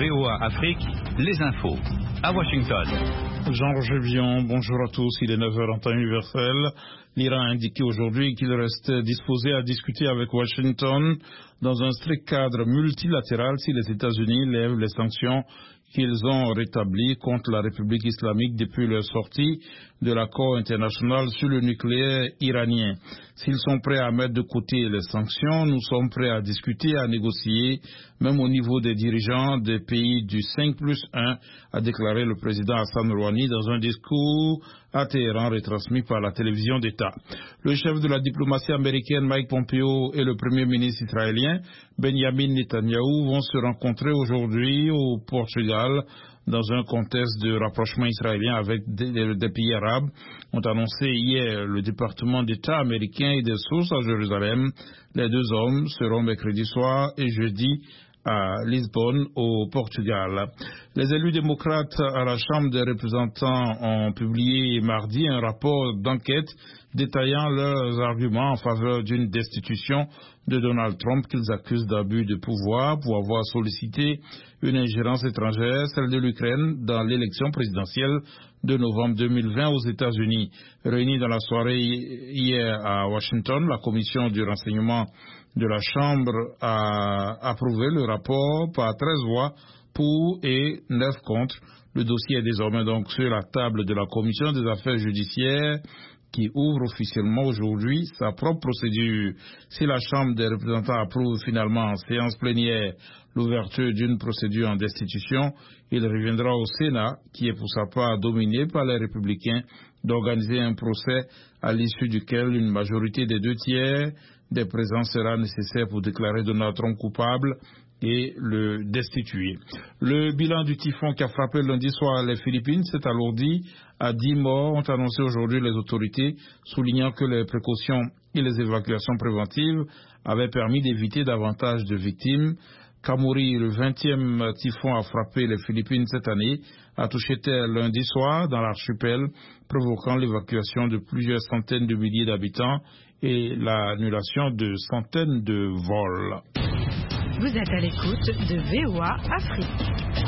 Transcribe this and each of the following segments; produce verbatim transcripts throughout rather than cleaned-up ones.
V O A Afrique, les infos. À Washington. Jean-Roger Vion, bonjour à tous. Il est neuf heures en temps universel. L'Iran a indiqué aujourd'hui qu'il reste disposé à discuter avec Washington dans un strict cadre multilatéral si les États-Unis lèvent les sanctions qu'ils ont rétablies contre la République islamique depuis leur sortie de l'accord international sur le nucléaire iranien. S'ils sont prêts à mettre de côté les sanctions, nous sommes prêts à discuter, à négocier, même au niveau des dirigeants des pays du cinq plus un, a déclaré le président Hassan Rouhani dans un discours à Téhéran retransmis par la télévision d'État. Le chef de la diplomatie américaine Mike Pompeo et le premier ministre israélien Benjamin Netanyahou vont se rencontrer aujourd'hui au Portugal dans un contexte de rapprochement israélien avec des, des pays arabes, ont annoncé hier le département d'État américain et des sources à Jérusalem. Les deux hommes seront mercredi soir et jeudi à Lisbonne, au Portugal. Les élus démocrates à la Chambre des représentants ont publié mardi un rapport d'enquête détaillant leurs arguments en faveur d'une destitution de Donald Trump qu'ils accusent d'abus de pouvoir pour avoir sollicité une ingérence étrangère, celle de l'Ukraine, dans l'élection présidentielle de novembre deux mille vingt aux États-Unis. Réunie dans la soirée hier à Washington, la commission du renseignement de la Chambre a approuvé le rapport par treize voix pour et neuf contre. Le dossier est désormais donc sur la table de la commission des affaires judiciaires qui ouvre officiellement aujourd'hui sa propre procédure. Si la Chambre des représentants approuve finalement en séance plénière l'ouverture d'une procédure en destitution, il reviendra au Sénat, qui est pour sa part dominé par les républicains, d'organiser un procès à l'issue duquel une majorité des deux tiers des présents sera nécessaire pour déclarer Donald Trump coupable et le destituer. Le bilan du typhon qui a frappé lundi soir les Philippines s'est alourdi à dix morts, ont annoncé aujourd'hui les autorités, soulignant que les précautions et les évacuations préventives avaient permis d'éviter davantage de victimes. Kamuri, le vingtième typhon a frappé les Philippines cette année, a touché terre lundi soir dans l'archipel, provoquant l'évacuation de plusieurs centaines de milliers d'habitants et l'annulation de centaines de vols. Vous êtes à l'écoute de V O A Afrique.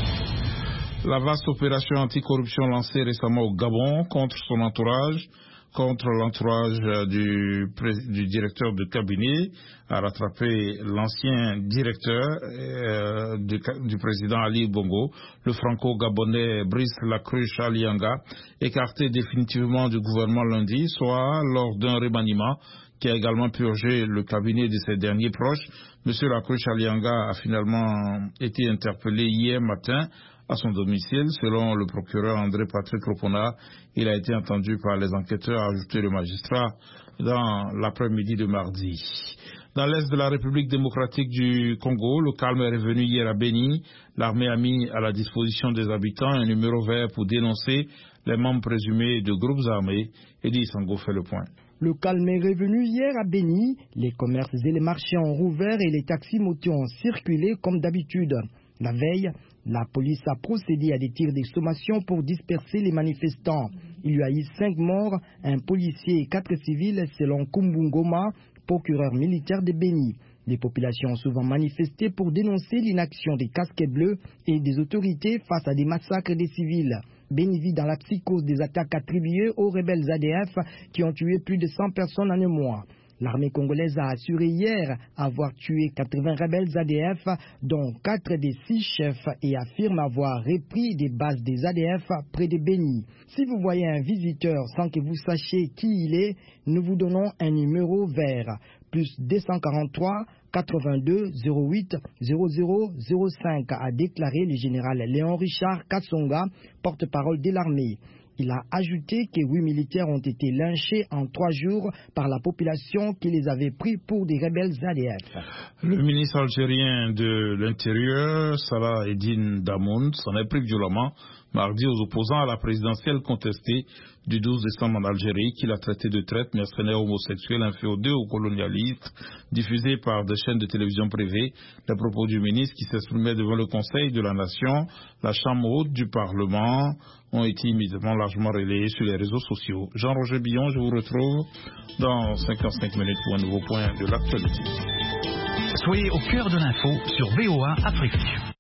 La vaste opération anticorruption lancée récemment au Gabon contre son entourage, contre l'entourage du, du directeur de cabinet, a rattrapé l'ancien directeur euh, du, du président Ali Bongo, le franco-gabonais Brice Lacruche Alianga, écarté définitivement du gouvernement lundi soir lors d'un remaniement qui a également purgé le cabinet de ses derniers proches. M. Lacruche Alianga a finalement été interpellé hier matin à son domicile. Selon le procureur André Patrick Ropona, il a été entendu par les enquêteurs, a ajouté le magistrat, dans l'après-midi de mardi. Dans l'est de la République démocratique du Congo, le calme est revenu hier à Beni. L'armée a mis à la disposition des habitants un numéro vert pour dénoncer les membres présumés de groupes armés. Eddie Sango fait le point. Le calme est revenu hier à Beni. Les commerces et les marchés ont rouvert et les taxis motos ont circulé comme d'habitude. La veille, la police a procédé à des tirs d'exclamation pour disperser les manifestants. Il y a eu cinq morts, un policier et quatre civils selon Kumbungoma, procureur militaire de Beni. Les populations ont souvent manifesté pour dénoncer l'inaction des casquettes bleus et des autorités face à des massacres des civils. Beni vit dans la psychose des attaques attribuées aux rebelles A D F qui ont tué plus de cent personnes en un mois. L'armée congolaise a assuré hier avoir tué quatre-vingts rebelles A D F, dont quatre des six chefs, et affirme avoir repris des bases des A D F près de Beni. Si vous voyez un visiteur sans que vous sachiez qui il est, nous vous donnons un numéro vert, plus deux cent quarante-trois quatre-vingt-deux zéro huit zéro zéro zéro cinq, a déclaré le général Léon Richard Kassonga, porte-parole de l'armée. Il a ajouté que huit militaires ont été lynchés en trois jours par la population qui les avait pris pour des rebelles A D F. Le ministre algérien de l'Intérieur, Salah Eddine Damoun, s'en est pris violemment mardi aux opposants à la présidentielle contestée du douze décembre en Algérie, qu'il a traité de traite, mercenaires homosexuels, inféodés aux colonialistes, diffusés par des chaînes de télévision privées. Les propos du ministre qui s'exprimait devant le Conseil de la Nation, la Chambre haute du Parlement, ont été immédiatement largement relayés sur les réseaux sociaux. Jean-Roger Billon, je vous retrouve dans cinquante-cinq minutes pour un nouveau point de l'actualité. Soyez au cœur de l'info sur V O A Afrique.